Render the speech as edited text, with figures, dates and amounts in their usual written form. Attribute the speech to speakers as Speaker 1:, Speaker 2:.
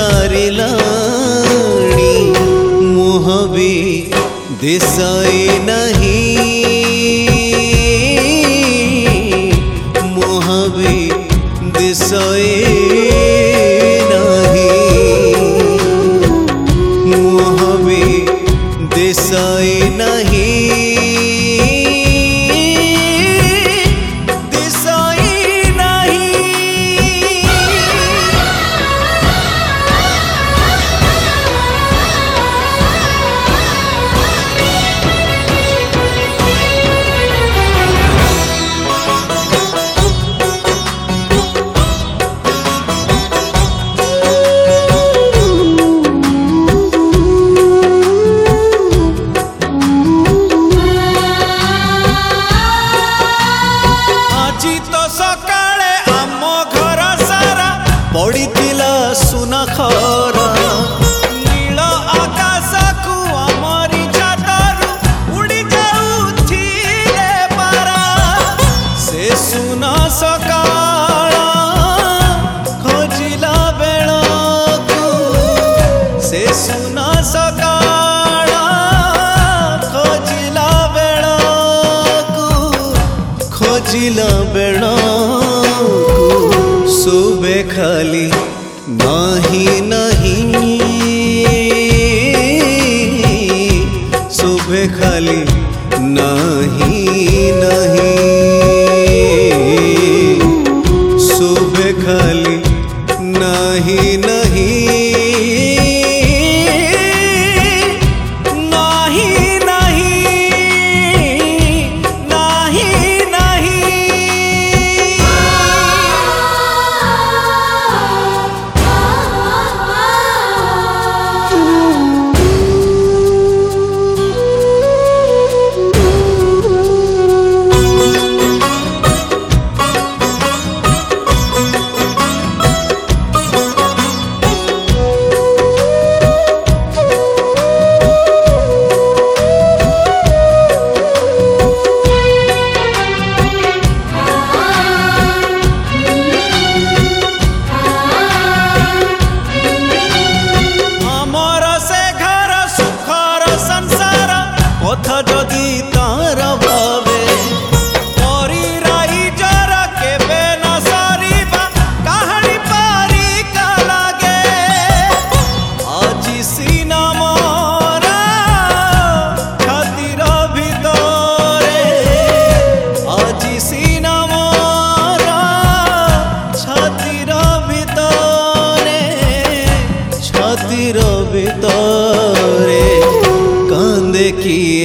Speaker 1: सारिलाणी मुह भी दिसाई नहीं मुह भी दिसाई नहीं मुह भी दिसाई नहीं पड़ीला सुना खरा नील आकाश को आमरी चादर उड़ी जाऊथिले पारा से सुना सकाळ खोजिला बेळकू से सुना सकाळ खोजिला बेळकू खोजिला बेळकू सुबे खाली नहीं नहीं सुबे खाली नहीं नहीं सुबे खाली नहीं नहीं कथा जदि तार भावे परी राई जरा केबे न सरीबा कहानी पारी का लागे आज सीना मोरा छातीर भितरे आज सीना मोरा छातीर भितरे छातीर भितरे कांदे की